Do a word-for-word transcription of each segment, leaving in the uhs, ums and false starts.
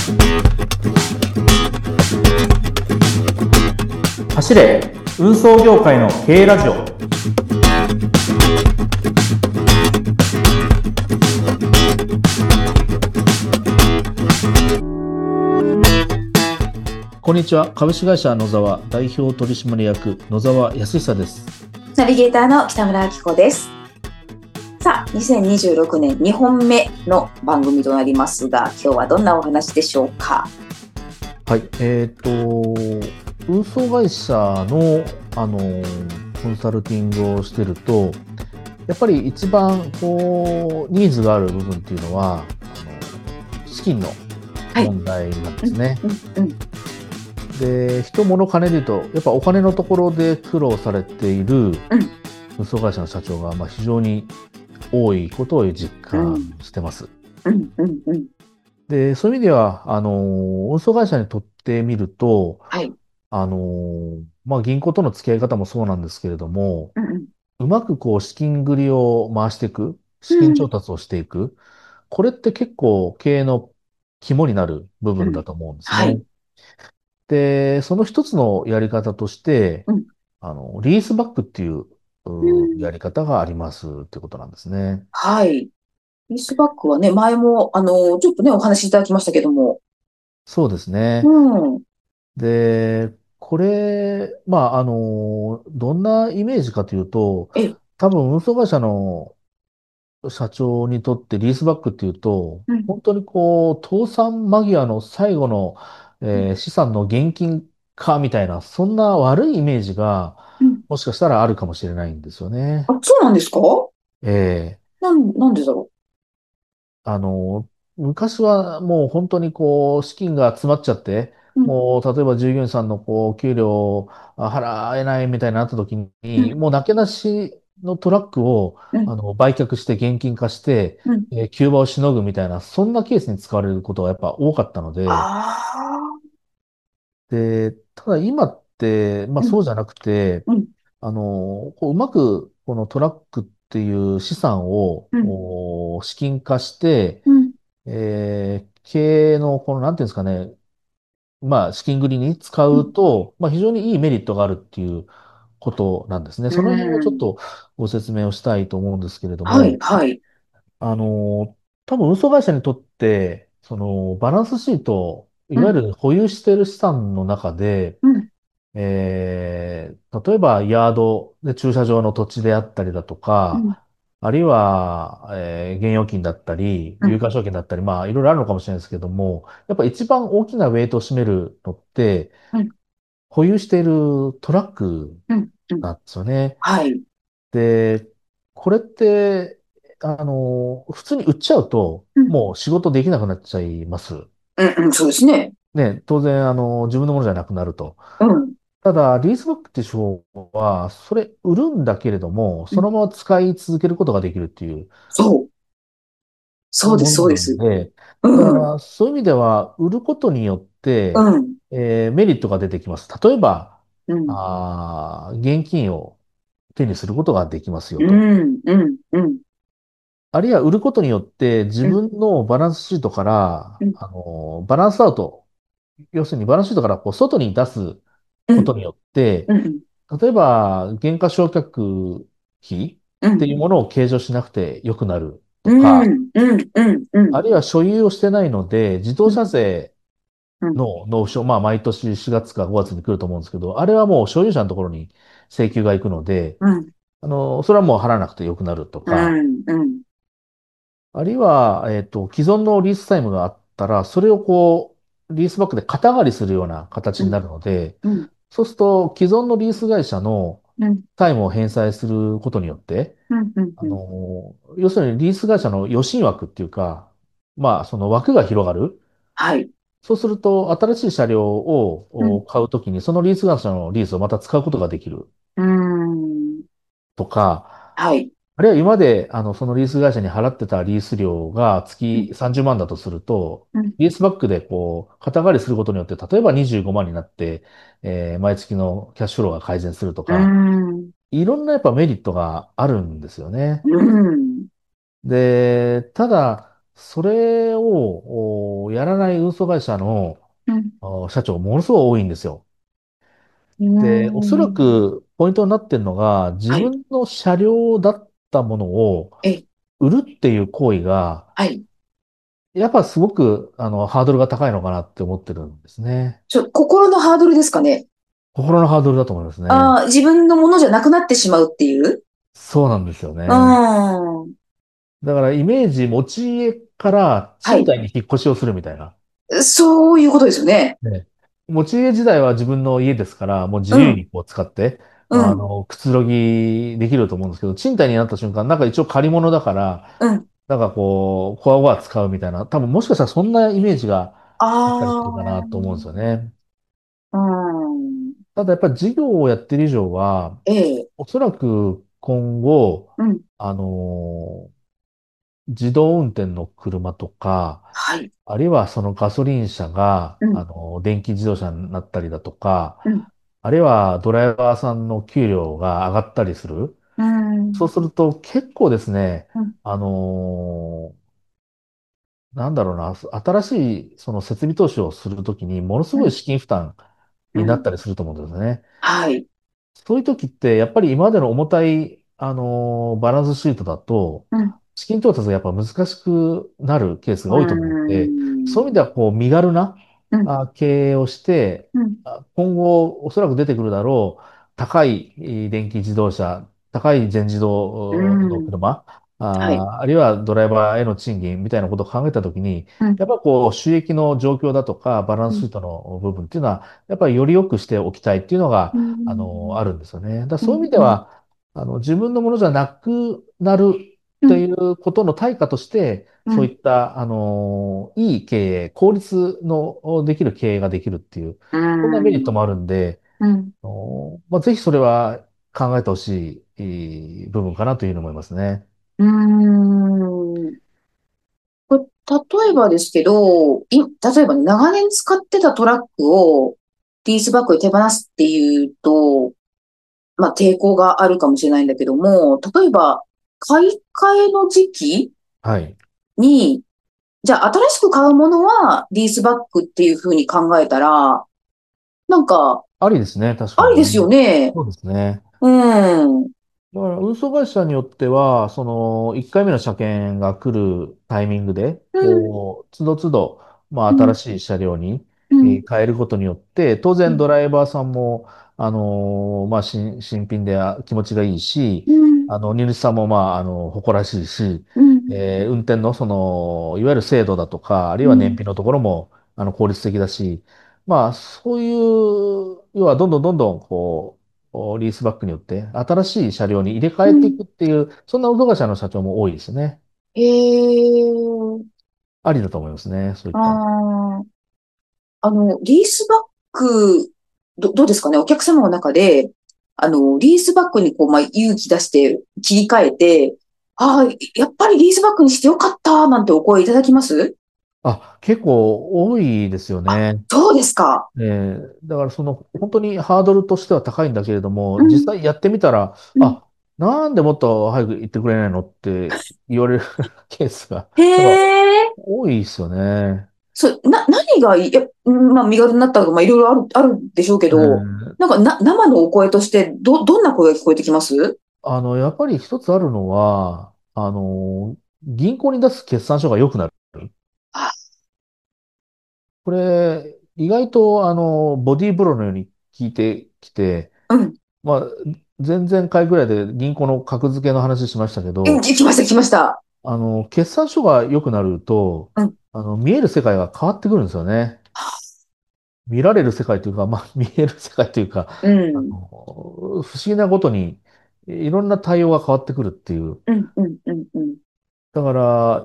走れ運送業界の経営ラジオ。こんにちは。株式会社野沢代表取締役野沢康久です。 ナビゲーターの北村明子です。さあ、にせんにじゅうろくねんにほんめの番組となりますが、今日はどんなお話でしょうか。 はい、えっ、と運送会社のあのコンサルティングをしてると、やっぱり一番こうニーズがある部分っていうのは、あの資金の問題なんですね。 はいうんうんうんで、人物金でいうと、やっぱお金のところで苦労されているうん運送会社の社長がまあ非常に多いことを実感してます。 うんうんうんで、そういう意味では、あの、運送会社にとってみると、 はいあの、まあ、銀行との付き合い方もそうなんですけれども、 うんうんうまくこう資金繰りを回していく、資金調達をしていく、これって結構経営の肝になる部分だと思うんですね。 はいで、その一つのやり方として、 うんあの、リースバックっていううんうやり方がありますってことなんですね。 はいリースバックはね、前もあのちょっとねお話しいただきましたけども、 そうですうね。 んで、これ、まあ、あの、どんなイメージかというと、 え多分運送会社の社長にとってリースバックっていうと、 うん本当にこう、倒産間際の最後の、えー資産の現金化みたいな、そんな悪いイメージが、 うんもしかしたらあるかもしれないんですよね。 あ、そうなんですか。 ええなん、なんでだろあの、昔はもう本当にこう、資金が詰まっちゃって、 う。うんもう、例えば従業員さんのこう、給料をあ払えないみたいになった時に、 うんもうなけなしのトラックを、 うんあの、売却して現金化して、 うんえー急場をしのぐみたいな、そんなケースに使われることがやっぱ多かったので、 ああで、ただ今って、まあうんそうじゃなくて、 うんあの、こううまくこのトラックっていう資産を、 うんお資金化して、 うんえー経営の、この、なんていうんですかね、まあ、資金繰りに使うんうと、まあ、非常にいいメリットがあるっていうことなんですね。 うその辺をちょっんとご説明をしたいと思うんですけれどはいも、 はいあの、多分運送会社にとって、その、バランスシート、いわゆうんる保有している資産の中で、 うんえー、例えば、ヤードで駐車場の土地であったりだとか、 うんあるいは、えー、現預金だったり、 うん有価証券だったり、まあ、いろいろあるのかもしれないですけども、やっぱ一番大きなウェイトを占めるのって、 うん保有しているトラックうんうんなんですよね。 はいで、これって、あの、普通に売っちゃうと、 うんもう仕事できなくなっちゃいます。 うんうんそうですねね、当然、あの、自分のものじゃなくなると。 うんただ、リースバックっていう手法は、それ売るんだけれども、 うんそのまま使い続けることができるっていうそうそうですものなそうですので、だかうんら、そういう意味では、売ることによって、 うんえーメリットが出てきます。例えば、 うんあー現金を手にすることができますようと。 んうんうんあるいは売ることによって自うん分のバランスシートから、 うんあの、バランスアウト、要するにバランスシートからこう外に出すうんことによって、 うん例えば減価償却費っていううんものを計上しなくてよくなるとか、 うんうんうんうんあるいは所有をしてないので、自動うん車税うんの納付書、まあ毎年しがつかごがつに来ると思うんですけど、あれはもう所有者のところに請求が行くので、 うんあの、それはもう払わなくてよくなるとうか、 んうんあるいは、えっと、既存のリースタイムがあったら、それをこう、リースバックで肩代わりするような形うんになるので、 うんそうすると、既存のリース会社のうんタイムを返済することによって、 うんうんあうんの、要するにリース会社の余震枠っていうか、まあ、その枠が広がる。 はいそうすると、新しい車両をうんお買うときに、そのリース会社のリースをまた使うことができるうんとか、 はいあるいは今まで、あの、そのリース会社に払ってたリース料がうん月さんじゅうまんだとすると、 うんリースバックでこう、肩代わりすることによって、例えばにじゅうごまんになって、えー毎月のキャッシュフローが改善するとうか、 んいろんなやっぱメリットがあるんですよね。 うんで、ただ、 それをおやらない運送会社のうん。 お社長ものすごい多いんですよ。 うーで、おそらん。 くポイントになってるのが、自はい。 分の車両だったものをえ、 売るっていう行為が、 はい。 やっぱすごく、あの、ハードルが高いのかなって思ってるんですね。 ちょ、心のハードルですかね。 心のハードルだと思いますね。 ああ、自分のものじゃなくなってしまうっていう。 そうなんですようーね。 ん。 だからイメージ、持ち家からはい。 賃貸に引っ越しをするみたいな。 そういうことですよね。 ね。持ち家時代は自分の家ですから、もう自うん。 由にこう使って、 うん。 あの、くつろぎできると思うんですけど、賃貸になった瞬間、なんか一応借り物だから、 うん。 なんかこう、こわごわ使うみたいな、多分もしかしたらそんなイメージがあったりすあるかなと思うんですよあ。 ね。 うん。 ただやっぱり事業をやってる以上は、 ええ。 おそらく今後、 うん。 あの、自動運転の車とか、 はい。 あるいはそのガソリン車が、 うん。 あの、電気自動車になったりだとか、 うん。 あるいはドライバーさんの給料が上がったりする。 うん。 そうすると結構ですね、 うん。 あのなんだろうな、新しいその設備投資をするときにものすうん。 ごい資金負担になっうん。 たりすると思うんですね。 はい。 そういう時って、やっぱり今までの重たい、あのーバランスシートだと、 うん。 資金調達がやっぱ難しくなるケースがう多いと思うので、そういう意味ん。 では、こう、身軽なうん。 あ経営をして、 うん。 あ今後、おそらく出てくるだろう、高いえー電気自動車、高い全自う動のん。 車、 はい。 あー、あるいはドライバーへの賃金みたいなことを考えたときに、 うん。 やっぱこう、収益の状況だとか、バランうん。 スシートの部分っていうのは、やっぱりより良くしておきたいっていうのが、 うあの、あん。 るんですよね。だからそういう意うん。うん。 味では、あの、自分のものじゃなくなるうん。 ということの対価として、 うん。 そういった、あの、いい経営、効率のできる経営ができるっていう、 うそんなメリットん。 もあるんで、 うん。 あのまあ、ぜひそれは考えてほしいいい部分かなというふうに思いますね。 うん。これ、例えばですけど、い、例えばね長年使ってたトラックをリースバックで手放すっていうと、まあ抵抗があるかもしれないんだけども、例えば買い替えの時期はい。 に、じゃあ新しく買うものはリースバックっていうふうに考えたら、なんか、 ありですね、確かにね。 ありですよね。 そうですね。 うん。 だから、運送会社によっては、その、いっかいめの車検が来るタイミングで、 うん。 こう、都度都度、まあ、 うん。 新しい車両に、 うん。 えー変えることによって、当然うんドライバーさんも、あのーまあ、新、新品であ気持ちがいいし、 うん。 あの、荷主さんも、まあ、あの、誇らしいし、 うん。 えー運転の、その、いわゆる精度だとか、あるいうん。 は燃費のところも、あの、効率的だし、まあ、そういう、要は、どんどんどんどん、こう、こうリースバックによって新しい車両に入れ替えていうん。 くっていう、そんな動か社の社長も多いですね。 へえ。 ありだと思いますね。そういっあたの。 あ。あの、リースバック、ど、どうですかねお客様の中で、あの、リースバックにこう、まあ、勇気出して切り替えて、ああ、やっぱりリースバックにしてよかったなんてお声いただきます？ あ、結構多いですよあ、 ね。 そうですか。 えーだからその、本当にハードルとしては高いんだけれども、実うん、 際やってみたら、 うん。 あ、なんでもっと早く言ってくれないのって言われるケースが、 へやっぱえ。 多いですよね。 そう、な、何がいい、いや、うんまあ、身軽になったとか、まあ、いろいろある、あるでしょうけえど、 ーなんか、な、生のお声として、ど、どんな声が聞こえてきます？ あの、やっぱり一つあるのは、あの、銀行に出す決算書が良くなる。 あ、 これ、意外と、あの、ボディーブローのように聞いてきて、 うん。 まあ、前々回ぐらいで銀行の格付けの話しましたけうん、 ど、 聞きました、聞きました。 あの、決算書が良くなると、 うん。 あの、見える世界が変わってくるんですよね。見られる世界というか、まあ、見える世界というか、 うあん。 の、不思議なことに、いろんな対応が変わってくるっていう。 うん、うん、うん、うん。 だから、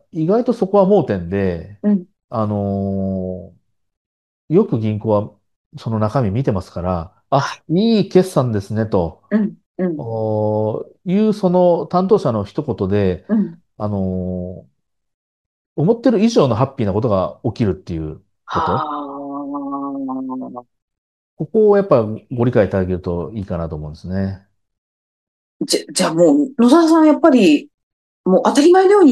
意外とそこは盲点で、 うん。 あのよく銀行はその中身見てますから、あ、いい決算ですね、とうん、うん、 おいうその担当者の一言で、 うん。 あのー思ってる以上のハッピーなことが起きるっていうこはと。 あ。 ここをやっぱご理解いただけるといいかなと思うんですね。 じゃ、じゃあもう、野沢さん、やっぱり、もう当たり前のように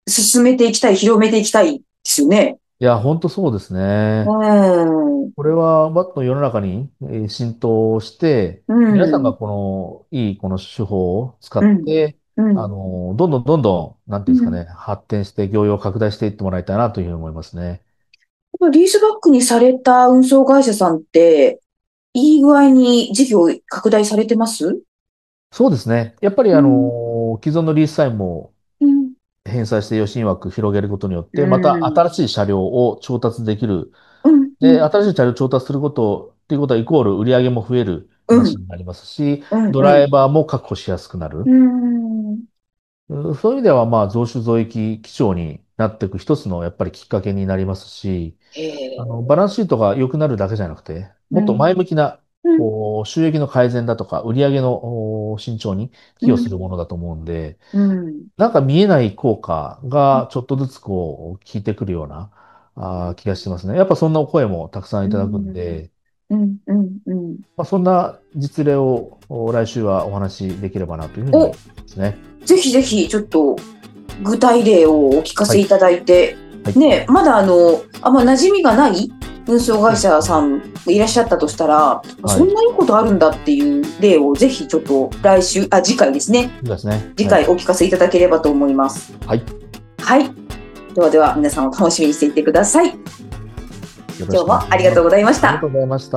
進めていきたい、広めていきたいですよね。 いや、本当そうですね。 うん。 これは、バットの世の中にえー浸透して、 う皆さんがん。 この、いいこの手法を使うん。 って、 うん。 あの、どんどんどんどん、なんていうんですかね、 うん。 発展して業用を拡大していってもらいたいなというふうに思いますね。 リースバックにされた運送会社さんって、いい具合に事業拡大されてます？ そうですね。やっぱり、あうん。 の、既存のリース債務うん。 返済して余震枠広げることによっうて、またん。 新しい車両を調達できる。 うん。うで、 ん。 新しい車両を調達することっていうことは、イコール売り上げも増えるうん。 話になりますし、 うん。 ドうん。 ライバーも確保しやすくなうる。 ん。 うんそういう意味では、まあ、増収増益基調になっていく一つのやっぱりきっかけになりますし、 へえ。 あの、バランスシートが良くなるだけじゃなくて、もっと前うん。 向きな、 うん。 こう、収益の改善だとか、売上のお伸長に寄与すうん。 るものだと思うんで、 うん。 なんか見えない効果がちょっとずつこう、効いてくるような、あー気がしてますね。やっぱそんなお声もたくさんういただくんん。 で、 うん。うん。うん。 まあ、そんな実例をお来週はお話しできればなというふうに思いお、 ますね。 ぜひぜひ、ちょっと、具体例をお聞かはい。 せいただいて、 はい。 ね、まだあの、あんま馴染みがない運送会社さんがいらっしゃったとしたら、 はい。 そんないいことあるんだっていう例をぜひちょっと来週、あ、次回ですね。 そうですね。 次はい。 回お聞かせいただければと思います。 はい。 はい。ではでは皆さんお楽しみにしていてください。今日よろしくお願いしもありがとうごます。 ざいました。 ありがとうございました。